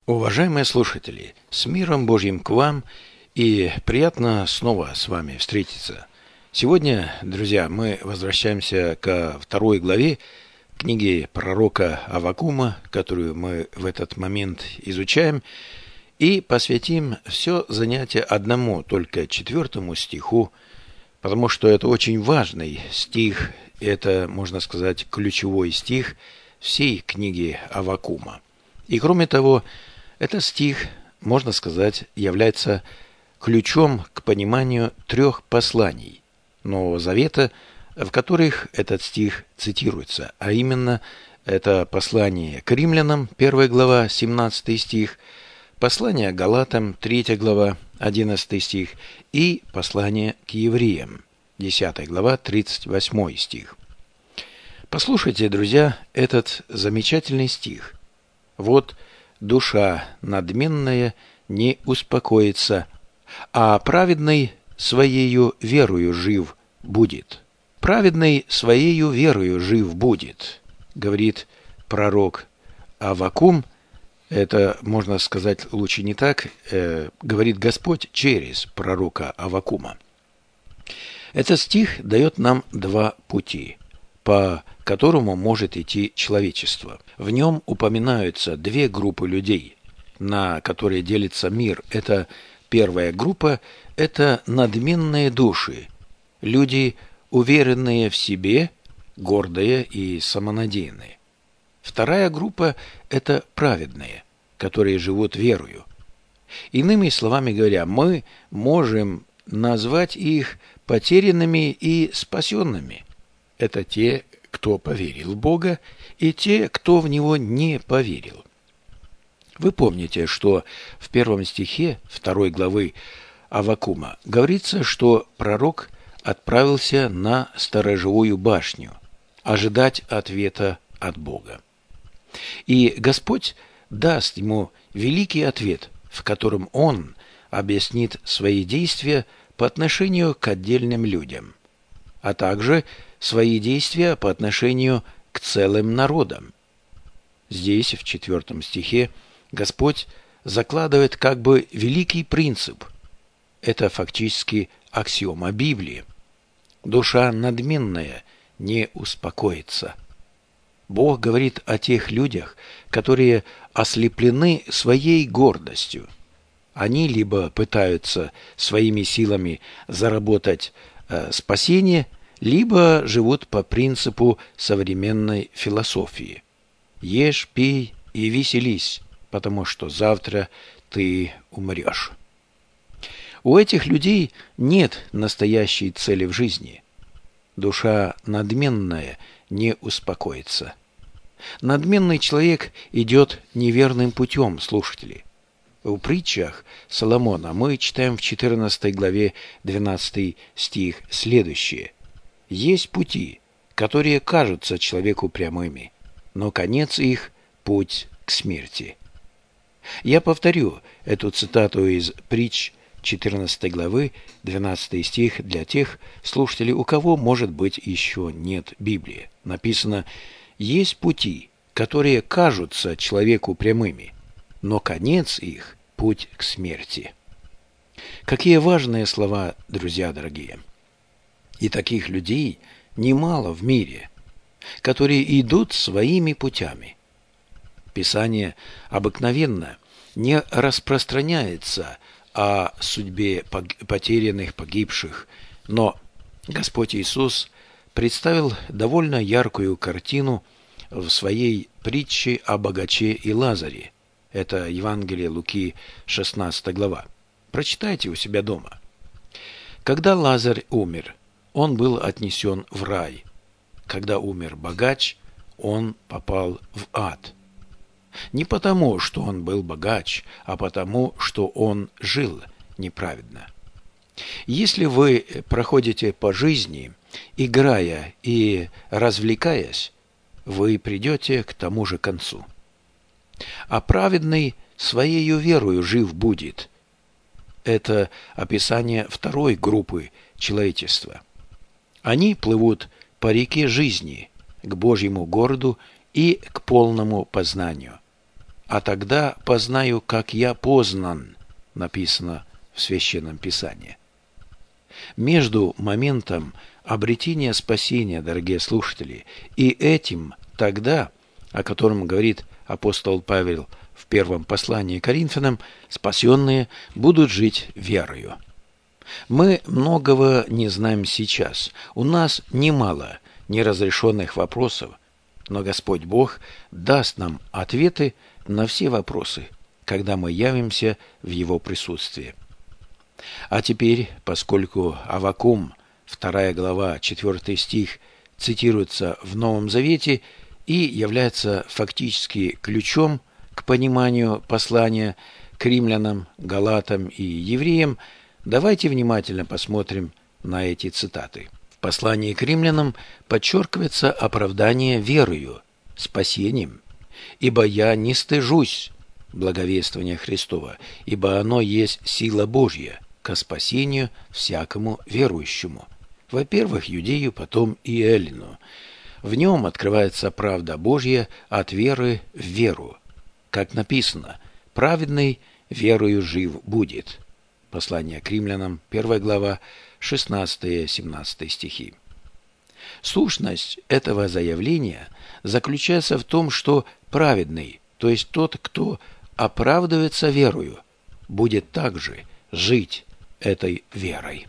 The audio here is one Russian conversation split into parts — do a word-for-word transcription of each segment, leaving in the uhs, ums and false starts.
Уважаемые слушатели, с миром Божьим к вам, и приятно снова с вами встретиться. Сегодня, друзья, мы возвращаемся ко второй главе книги пророка Аввакума, которую мы в этот момент изучаем, и посвятим все занятие одному, только четвертому стиху, потому что это очень важный стих, это, можно сказать, ключевой стих всей книги Аввакума. И кроме того, этот стих, можно сказать, является ключом к пониманию трех посланий Нового Завета, в которых этот стих цитируется, а именно это послание к римлянам, первая глава, семнадцатый стих, послание к галатам, третья глава, одиннадцатый стих, и послание к евреям, десятая глава, тридцать восьмой стих. Послушайте, друзья, этот замечательный стих. Вот душа надменная не успокоится, а праведный своею верою жив будет. Праведный своею верою жив будет, говорит пророк Аввакум. Это, можно сказать, лучше не так, э, говорит Господь через пророка Аввакума. Этот стих дает нам два пути, по которому может идти человечество. В нем упоминаются две группы людей, на которые делится мир. Это первая группа – это надменные души, люди, уверенные в себе, гордые и самонадеянные. Вторая группа – это праведные, которые живут верою. Иными словами говоря, мы можем назвать их потерянными и спасенными. Это те, кто поверил в Бога, и те, кто в Него не поверил. Вы помните, что в первом стихе второй главы Аввакума говорится, что пророк отправился на сторожевую башню ожидать ответа от Бога. И Господь даст ему великий ответ, в котором Он объяснит свои действия по отношению к отдельным людям, а также свои действия по отношению к целым народам. Здесь, в четвертом стихе, Господь закладывает как бы великий принцип. Это фактически аксиома Библии. Душа надменная не успокоится. Бог говорит о тех людях, которые ослеплены своей гордостью. Они либо пытаются своими силами заработать э, спасение, либо живут по принципу современной философии. Ешь, пей и веселись, потому что завтра ты умрешь. У этих людей нет настоящей цели в жизни. Душа надменная не успокоится. Надменный человек идет неверным путем, слушатели. В притчах Соломона мы читаем в четырнадцатой главе двенадцатый стих следующее. Есть пути, которые кажутся человеку прямыми, но конец их – путь к смерти. Я повторю эту цитату из притч четырнадцатой главы, двенадцатый стих для тех слушателей, у кого, может быть, еще нет Библии. Написано: «Есть пути, которые кажутся человеку прямыми, но конец их – путь к смерти». Какие важные слова, друзья дорогие! И таких людей немало в мире, которые идут своими путями. Писание обыкновенно не распространяется о судьбе потерянных, погибших, но Господь Иисус представил довольно яркую картину в своей притче о богаче и Лазаре. Это Евангелие Луки, шестнадцатая глава. Прочитайте у себя дома. Когда Лазарь умер, он был отнесен в рай. Когда умер богач, он попал в ад. Не потому, что он был богач, а потому, что он жил неправедно. Если вы проходите по жизни, играя и развлекаясь, вы придете к тому же концу. А праведный своею верою жив будет. Это описание второй группы человечества. Они плывут по реке жизни к Божьему городу и к полному познанию. а тогда познаю, как я познан, написано в Священном Писании. Между моментом обретения спасения, дорогие слушатели, и этим тогда, о котором говорит апостол Павел в первом послании к Коринфянам, спасенные будут жить верою. Мы многого не знаем сейчас. У нас немало неразрешенных вопросов, но Господь Бог даст нам ответы на все вопросы, когда мы явимся в Его присутствии. А теперь, поскольку Аввакум, вторая глава, четвертый стих, цитируется в Новом Завете и является фактически ключом к пониманию послания к римлянам, галатам и евреям, давайте внимательно посмотрим на эти цитаты. В послании к римлянам подчеркивается оправдание верою, спасением. «Ибо я не стыжусь благовествования Христова, ибо оно есть сила Божья ко спасению всякому верующему». Во-первых, иудею, потом и эллину. В нем открывается правда Божья от веры в веру. Как написано, «Праведный верою жив будет». Послание к римлянам, первая глава, шестнадцатый-семнадцатый стихи. Сущность этого заявления заключается в том, что праведный, то есть тот, кто оправдывается верою, будет также жить этой верой.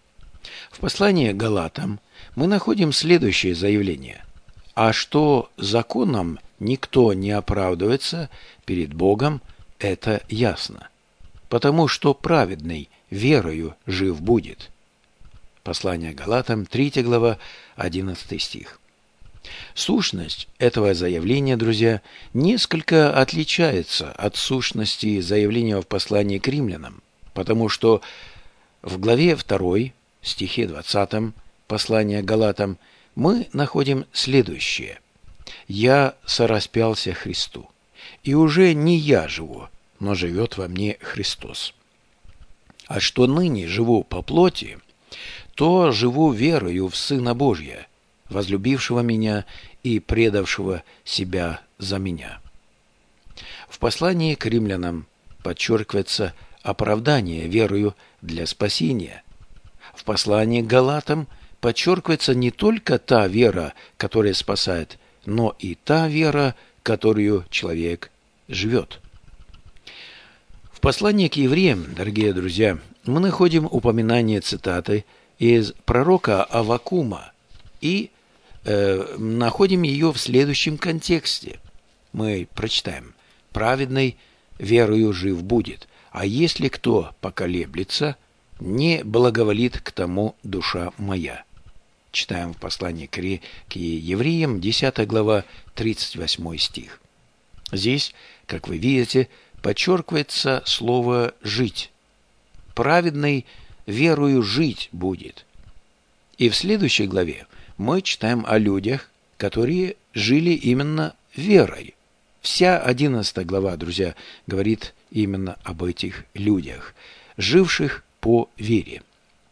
В послании к Галатам мы находим следующее заявление. «А что законом никто не оправдывается перед Богом, это ясно, потому что праведный верою жив будет». Послание к Галатам, третья глава, одиннадцатый стих. Сущность этого заявления, друзья, несколько отличается от сущности заявления в послании к римлянам, потому что в главе второй, стихе двадцатом, послания к Галатам, мы находим следующее. «Я сораспялся Христу, и уже не я живу, но живет во мне Христос. А что ныне живу по плоти, то живу верою в Сына Божия, возлюбившего меня и предавшего себя за меня». В послании к римлянам подчеркивается оправдание верою для спасения. В послании к Галатам подчеркивается не только та вера, которая спасает, но и та вера, которую человек живет. В послании к евреям, дорогие друзья, мы находим упоминание цитаты из пророка Аввакума и э, находим ее в следующем контексте. Мы прочитаем: «Праведный верою жив будет, а если кто поколеблется, не благоволит к тому душа моя». Читаем в послании к евреям, десятая глава, тридцать восьмой стих. Здесь, как вы видите, подчеркивается слово «жить». «Праведный верою жить будет». И в следующей главе мы читаем о людях, которые жили именно верой. Вся одиннадцатая глава, друзья, говорит именно об этих людях, живших по вере.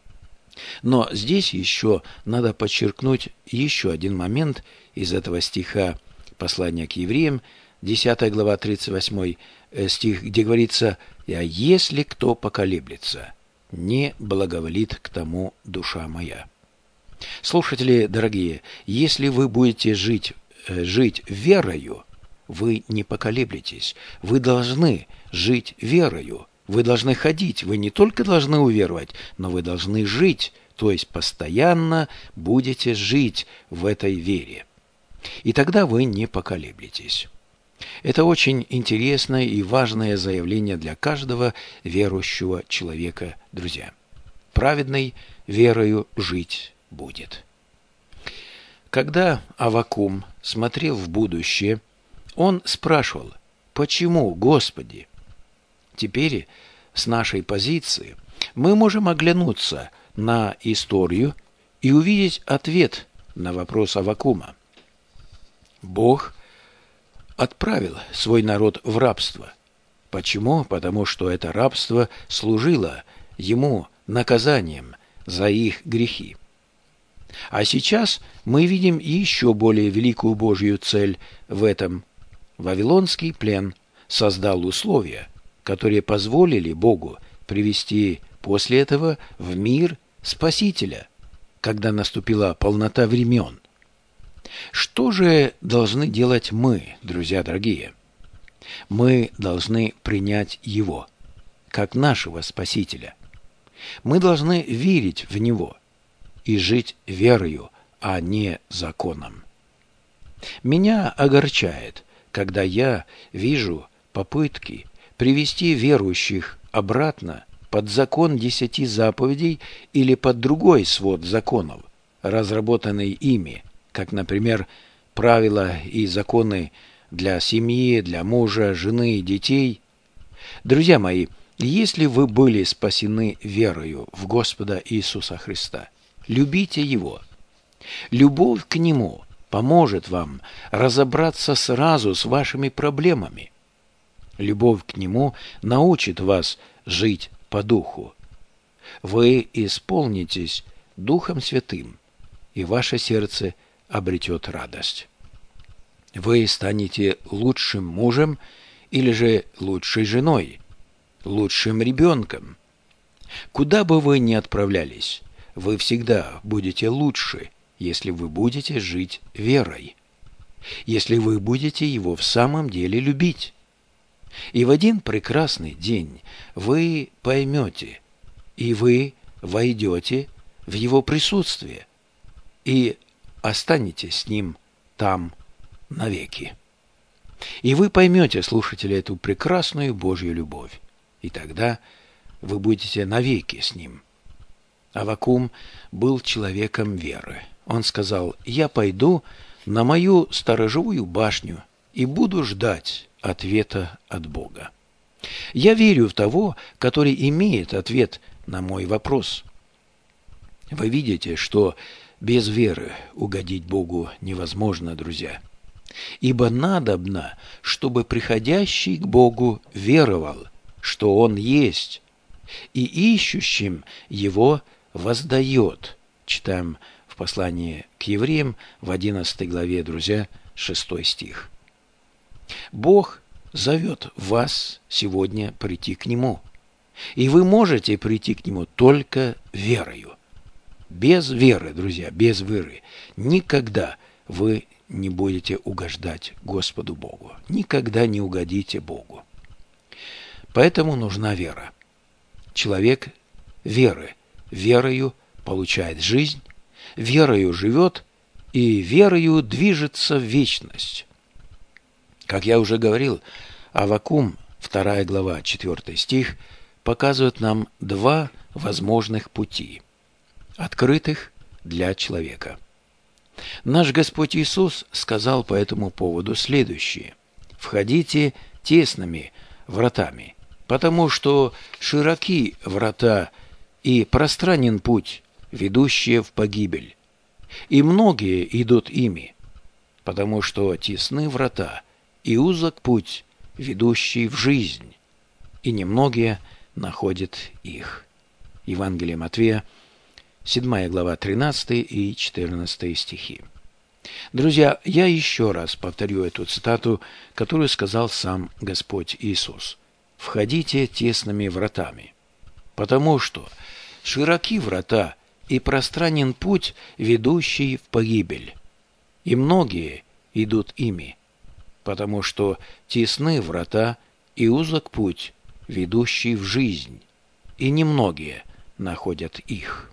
Но здесь еще надо подчеркнуть еще один момент из этого стиха послания к евреям, десятая глава, тридцать восьмой стих, где говорится: «А если кто поколеблется, не благоволит к тому душа моя». Слушатели дорогие, если вы будете жить, жить верою, вы не поколеблетесь. Вы должны жить верою. Вы должны ходить. Вы не только должны уверовать, но вы должны жить. То есть постоянно будете жить в этой вере. И тогда вы не поколеблетесь. Это очень интересное и важное заявление для каждого верующего человека, друзья. Праведный верою жить будет. Когда Аввакум смотрел в будущее, он спрашивал: «Почему, Господи?» Теперь с нашей позиции мы можем оглянуться на историю и увидеть ответ на вопрос Аввакума. Бог отправил свой народ в рабство. Почему? Потому что это рабство служило ему наказанием за их грехи. А сейчас мы видим еще более великую Божью цель в этом. Вавилонский плен создал условия, которые позволили Богу привести после этого в мир Спасителя, когда наступила полнота времен. Что же должны делать мы, друзья дорогие? Мы должны принять Его, как нашего Спасителя. Мы должны верить в Него и жить верою, а не законом. Меня огорчает, когда я вижу попытки привести верующих обратно под закон десяти заповедей или под другой свод законов, разработанный ими, как, например, правила и законы для семьи, для мужа, жены и детей. Друзья мои, если вы были спасены верою в Господа Иисуса Христа, любите Его. Любовь к Нему поможет вам разобраться сразу с вашими проблемами. Любовь к Нему научит вас жить по духу. Вы исполнитесь Духом Святым, и ваше сердце обретет радость. Вы станете лучшим мужем или же лучшей женой, лучшим ребенком. Куда бы вы ни отправлялись, вы всегда будете лучше, если вы будете жить верой, если вы будете Его в самом деле любить. И в один прекрасный день вы поймете, и вы войдете в Его присутствие, и останетесь с Ним там навеки. И вы поймете, слушатели, эту прекрасную Божью любовь, и тогда вы будете навеки с Ним. Аввакум был человеком веры. Он сказал: «Я пойду на мою сторожевую башню и буду ждать ответа от Бога. Я верю в того, который имеет ответ на мой вопрос». Вы видите, что без веры угодить Богу невозможно, друзья. Ибо надобно, чтобы приходящий к Богу веровал, что Он есть, и ищущим Его воздает. Читаем в послании к евреям в одиннадцатой главе, друзья, шестой стих. Бог зовет вас сегодня прийти к Нему, и вы можете прийти к Нему только верою. Без веры, друзья, без веры никогда вы не будете угождать Господу Богу. Никогда не угодите Богу. Поэтому нужна вера. Человек веры, верою получает жизнь, верою живет и верою движется в вечность. Как я уже говорил, Аввакум, вторая глава, четвёртый стих, показывает нам два возможных пути, открытых для человека. Наш Господь Иисус сказал по этому поводу следующее: «Входите тесными вратами, потому что широки врата и пространен путь, ведущий в погибель, и многие идут ими, потому что тесны врата и узок путь, ведущий в жизнь, и немногие находят их». Евангелие Матфея, седьмая глава, тринадцатый и четырнадцатый стихи. Друзья, я еще раз повторю эту цитату, которую сказал сам Господь Иисус. «Входите тесными вратами, потому что широки врата и пространен путь, ведущий в погибель, и многие идут ими, потому что тесны врата и узок путь, ведущий в жизнь, и немногие находят их».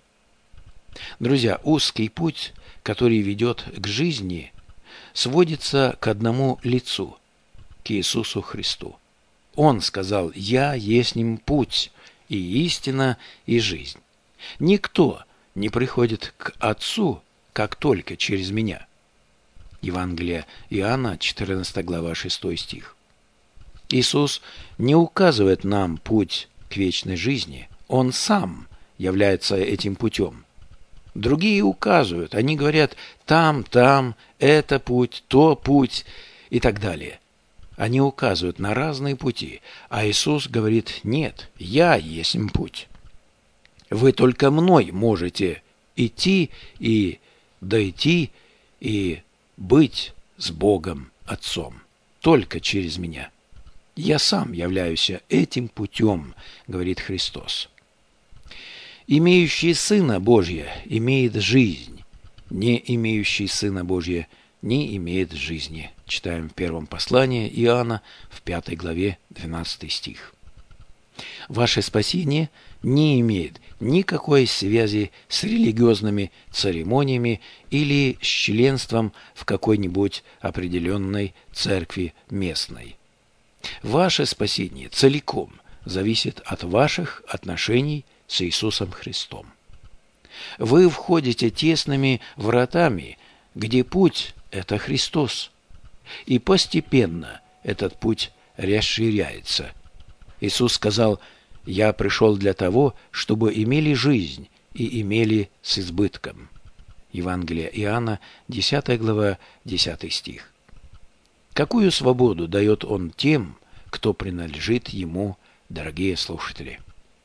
Друзья, узкий путь, который ведет к жизни, сводится к одному лицу, к Иисусу Христу. Он сказал: «Я есть ним путь, и истина, и жизнь. Никто не приходит к Отцу, как только через меня». Евангелие Иоанна, четырнадцатая глава, шестой стих. Иисус не указывает нам путь к вечной жизни. Он сам является этим путем. Другие указывают, они говорят: там, там, это путь, то путь и так далее. Они указывают на разные пути, а Иисус говорит: нет, я есть путь. Вы только мной можете идти и дойти и быть с Богом Отцом, только через меня. «Я сам являюсь этим путем», — говорит Христос. «Имеющий Сына Божия имеет жизнь, не имеющий Сына Божия не имеет жизни». Читаем в первом послании Иоанна, в пятой главе, двенадцатый стих. Ваше спасение не имеет никакой связи с религиозными церемониями или с членством в какой-нибудь определенной церкви местной. Ваше спасение целиком зависит от ваших отношений с Иисусом Христом. Вы входите тесными вратами, где путь – это Христос, и постепенно этот путь расширяется. Иисус сказал: «Я пришел для того, чтобы имели жизнь и имели с избытком». Евангелие Иоанна, десятая глава, десятый стих. Какую свободу дает Он тем, кто принадлежит Ему, дорогие слушатели?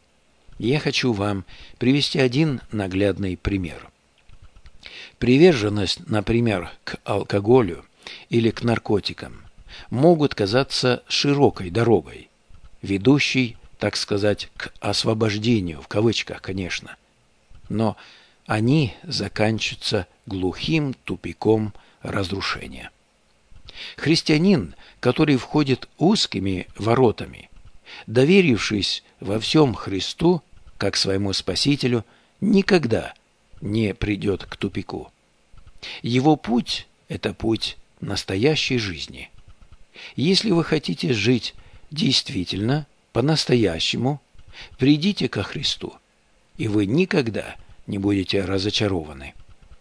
Я хочу вам привести один наглядный пример. Приверженность, например, к алкоголю или к наркотикам могут казаться широкой дорогой, ведущей, так сказать, к освобождению, в кавычках, конечно. Но они заканчиваются глухим тупиком разрушения. Христианин, который входит узкими воротами, доверившись во всем Христу, как своему Спасителю, никогда не придет к тупику. Его путь – это путь настоящей жизни. Если вы хотите жить действительно, по-настоящему, придите ко Христу, и вы никогда не будете разочарованы.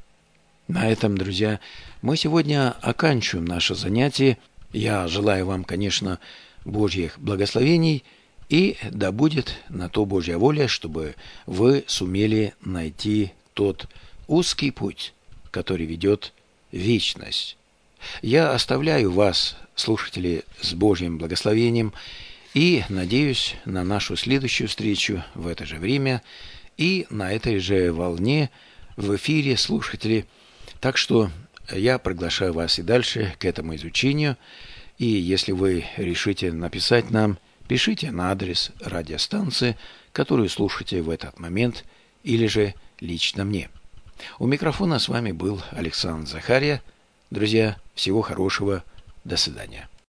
На этом, друзья, мы сегодня оканчиваем наше занятие. Я желаю вам, конечно, Божьих благословений, и да будет на то Божья воля, чтобы вы сумели найти тот узкий путь, который ведет в вечность. Я оставляю вас, слушатели, с Божьим благословением, и надеюсь на нашу следующую встречу в это же время и на этой же волне в эфире, слушатели. Так что я приглашаю вас и дальше к этому изучению. И если вы решите написать нам, пишите на адрес радиостанции, которую слушаете в этот момент, или же лично мне. У микрофона с вами был Александр Захария. Друзья, всего хорошего. До свидания.